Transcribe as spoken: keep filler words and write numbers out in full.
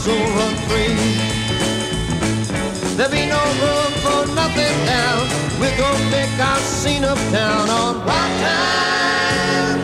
soul run free. There be no room for nothing down. We're gonna make our scene uptown on Rock Time.